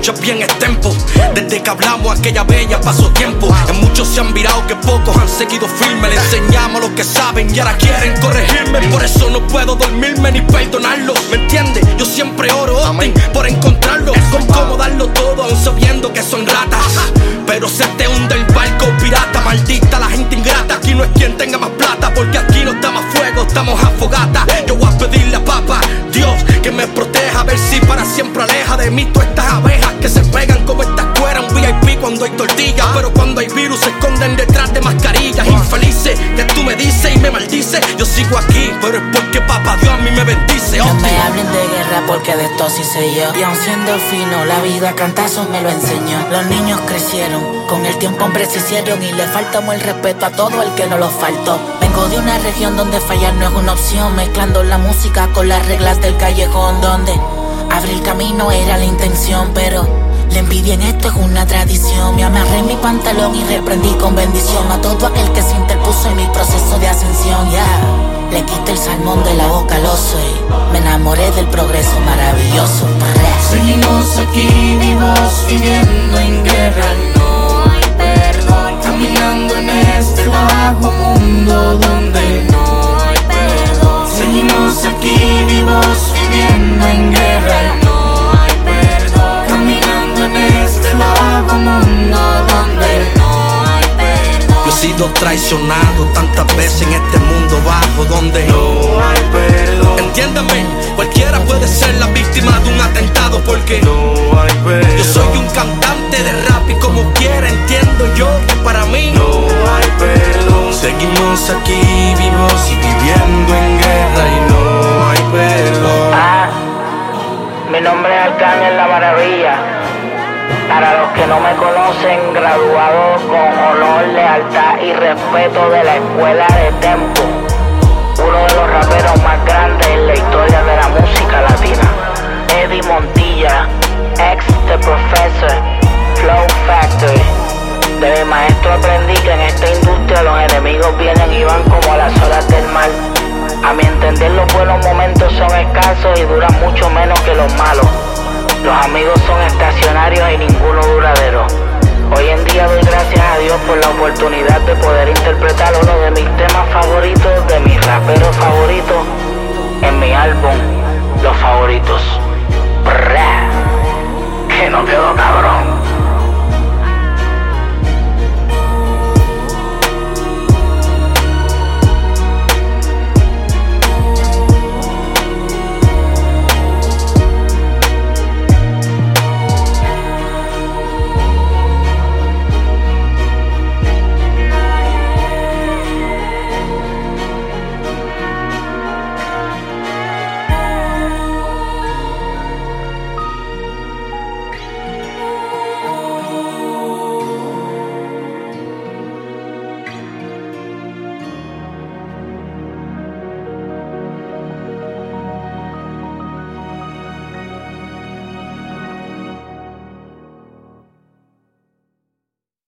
escuchas bien el tempo. Desde que hablamos aquella bella pasó tiempo. En muchos se han virado que pocos han seguido firme. Le enseñamos lo que saben y ahora quieren corregirme. Por eso no puedo dormirme ni perdonarlos, ¿me entiendes? Yo siempre oro Austin por encontrarlo. Con cómo darlo todo aún sabiendo que son ratas. Pero se te hunde el barco pirata. Maldita la gente ingrata. Aquí no es quien tenga más plata, porque aquí no estamos a fuego, estamos a fogata. Yo voy a pedirle a papá Dios que me proteja, a ver si para siempre aleja de mí todas estas abejas que se pegan como estas cueras. Un VIP cuando hay tortillas, pero cuando hay virus se esconden detrás de mascarillas. Infelices, que tú me dices y me maldices. Yo sigo aquí, pero es porque papá Dios a mí me bendice. No me hablen de guerra porque de esto sí sé yo. Y aun siendo fino, la vida a cantazos me lo enseñó. Los niños crecieron, con el tiempo hombres se hicieron, y le faltamos el respeto a todo el que no lo faltó. Vengo de una región donde fallar no es una opción, mezclando la música con las reglas del callejón, donde abrir camino era la intención, pero la envidia en esto es una tradición. Me amarré en mi pantalón y reprendí con bendición a todo aquel que se interpuso en mi proceso de ascensión. Le quité el salmón de la boca al oso y me enamoré del progreso maravilloso. Seguimos aquí vivos, viviendo en guerra. No hay perdón. Caminando en este bajo mundo donde no hay perdón. Seguimos aquí vivos, viviendo en guerra. No hay perdón. Caminando en este bajo mundo donde no hay perdón. Yo he sido traicionado tantas veces en este mundo bajo donde no hay perdón. Entiéndeme, cualquiera puede ser la víctima de un atentado, porque no hay perdón. Yo soy un cantante de rap y como quiera entiendo yo que para mí no hay perdón. Seguimos aquí vivos y viviendo en guerra y no hay perdón. Mi nombre es Arcángel La Maravilla. Para los que no me conocen, graduado con honor, lealtad y respeto de la escuela de Tempo. Uno de los raperos más grandes en la historia de la música latina. Eddie Montilla, ex The Professor, Flow Factory. De mi maestro aprendí que en esta industria los enemigos vienen y van como las olas del mar. A mi entender, los buenos momentos son escasos y duran mucho menos que los malos. Los amigos son estacionarios y ninguno duradero.